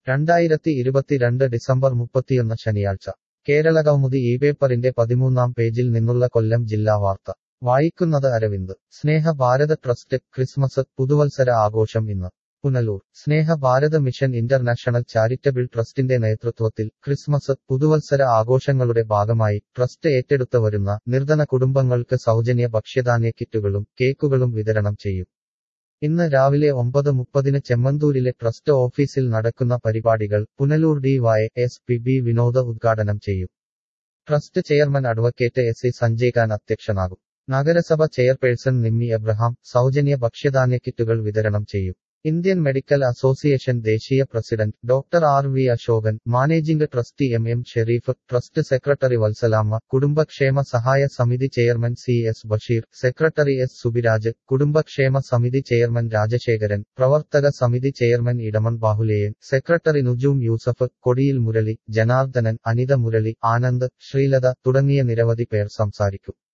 2022 December 31 ശനിയാഴ്ച കേരളകൗമുദി ഇപേപ്പറിന്റെ 13-ാം പേജിൽ നിന്നുള്ള കൊല്ലം ജില്ലാ വാർത്ത വായിക്കുന്നത് അരവിന്ദ്. സ്നേഹ ഭാരത് ട്രസ്റ്റ് ക്രിസ്മസ് പുതുവത്സര ആഘോഷം ഇന്ന്. Punalur. Sneha Bharat mission international charitable ട്രസ്റ്റിന്റെ നേതൃത്വത്തിൽ ക്രിസ്മസ് പുതുവത്സര ആഘോഷങ്ങളുടെ ഭാഗമായി ട്രസ്റ്റ് ഏറ്റെടുത്ത് വരുന്ന നിർധന കുടുംബങ്ങൾക്ക് സൗജന്യ ഭക്ഷ്യധാന്യ കിറ്റുകളും കേക്കുകളും വിതരണം ചെയ്യും. ഇന്ന് രാവിലെ 9:30 ചെമ്മന്തൂരിലെ ട്രസ്റ്റ് ഓഫീസിൽ നടക്കുന്ന പരിപാടികൾ പുനലൂർ DY.SP.B വിനോദ് ഉദ്ഘാടനം ചെയ്യും. Trust chairman advocate SC Sanjay Khan അധ്യക്ഷനാകും. നഗരസഭ ചെയർപേഴ്സൺ നിമ്മി എബ്രഹാം സൗജന്യ ഭക്ഷ്യധാന്യ കിറ്റുകൾ വിതരണം ചെയ്യും. ഇന്ത്യൻ മെഡിക്കൽ അസോസിയേഷൻ ദേശീയ president doctor RV Ashokan, managing trustee MM Sherif, trust secretary Vatsalamma, കുടുംബക്ഷേമ സഹായ സമിതി chairman CS Basheer, secretary S Subiraj, കുടുംബക്ഷേമ സമിതി ചെയർമാൻ രാജശേഖരൻ, പ്രവർത്തക സമിതി ചെയർമാൻ ഇടമൺ ബാഹുലേയൻ, സെക്രട്ടറി നുജൂം യൂസഫ്, കൊടിയിൽ മുരളി, ജനാർദ്ദനൻ, അനിത മുരളി, ആനന്ദ്, ശ്രീലത തുടങ്ങിയ നിരവധി പേർ സംസാരിക്കും.